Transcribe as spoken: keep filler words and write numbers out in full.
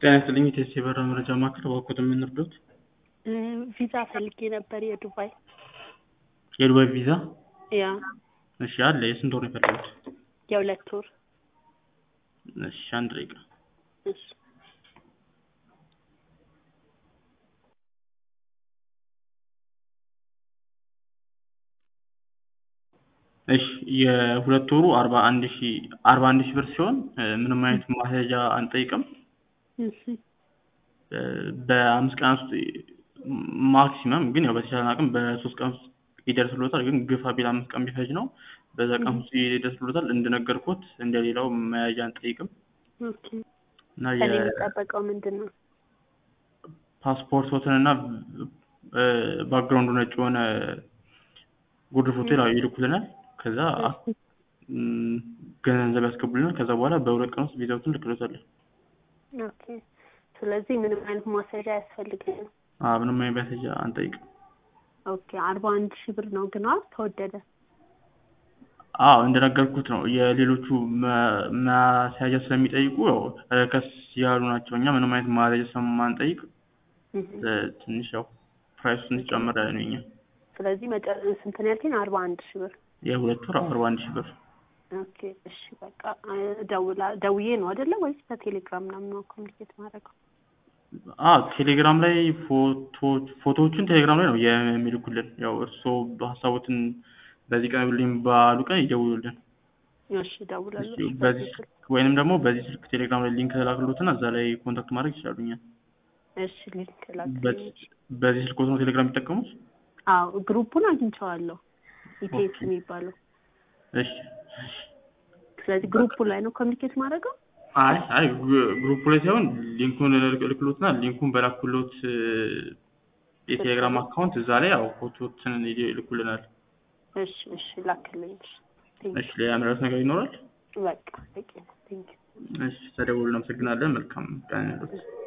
ጤና ይስጥልኝ የቴስቴ በራ መረጃ ማዕከል ባኮት የምንርዱት ቪዛ ፈልጌ ነበር የዱባይ የዱባይ ቪዛ ያ እሺ አለ የስንት ወር ነው የፈለጉት የሁለት ወር እሺ አንድ ደቂቃ እሺ እሺ የሁለት ወሩ አርባ አንድ ሺህ አርባ አንድ ሺህ ብር ሲሆን ምንም አይነት ማስያዣ አንጠይቅም እሺ በአምስት ቀን ውስጥ ማክሲመም ግን ያው በተቻለ አቅም በሶስት ቀን ውስጥ ይደርስልዎታል ግን ግፋ ቢል አምስት ቀን ቢፈጅ ነው በዛ ቀን ውስጥ ይደርስልዎታል እንደነገርኩት እንደሌላው መያዣ አንጠይቅም ኦኬ እና ከኔ የሚጠበቀው ምንድነው ፓስፖርቶትንና ባክግራውንዱ ነጭ የሆነ ጉርድ ፎቶ ይልኩልናል ከዛ ገንዘብ ያስገቡልናል ከዛ በኋላ በሁለት ቀን ውስጥ ቪዛውን ልክሎታለን ኦኬ ስለዚህ ምንም አይነት ማስያዣ አያስፈልግም አዎ ምንም አይነት ማስያዣ አንጠይቅም ኦኬ አርባ አንድ ሺህ ብር ነው ግን ተወደደ አዎ እንደነገርኩት ነው የሌሎቹ ማስያዣ ስለሚጠይቁ ያው ረከስ ያሉ ናቸው እኛ ምንም አይነት ማስያዣ ስለማንጠይቅ ትንሽ ያው ፕራይሱን ጨምር ያለ ነው እኛ ስለዚህ መጨረሻ ስንት ነው ያልከኝ አርባ አንድ ሺህ ብር የሁለት ወር አርባ አንድ ሺህ ብር ኦኬ እሺ በቃ ደውላ ደውዬ ነው አይደለ ወይስ በቴሌግራም ነው ኮሚኒኬት ማድረገው አዎ ቴሌግራም ላይ ፎቶ ፎቶዎችን ቴሌግራም ላይ ነው የሚልኩልን ያው እርሶ ሐሳቦትን በዚህ ቀን ብሉኝ ባሉ ቀን ይደውሉልን እሺ ደውላለሁ በዚህ ወይንም ደግሞ በዚህ ስልክ ቴሌግራም ላይ ሊንክ ላክሉትና እዛ ላይ ኮንታክት ማድረግ ይችላሉኛል እሺ ሊንክ ላክልኝ በዚህ ስልክ ነው ቴሌግራም የሚጠቀሙት አዎ ግሩፑን አግኝቼዋለሁ ኢቴስ የሚባለው እሺ ስለዚህ ግሩፑ ላይ ነው ኮሚኒኬት ማድረገው አይ አይ ግሩፑ ላይ ሳይሆን ሊንኩን ልክሉትና ሊንኩን በላኩሎት የቴሌግራም አካውንት እዛ ላይ ያው ፎቶዎችን ይልኩልናል እሺ እሺ ላክልኝ እሺ ለያምራስ ነገር ይኖራል በቃ ቴንክ ዩ እሺ ተደውሉልን አመሰግናለን መልካም ቀን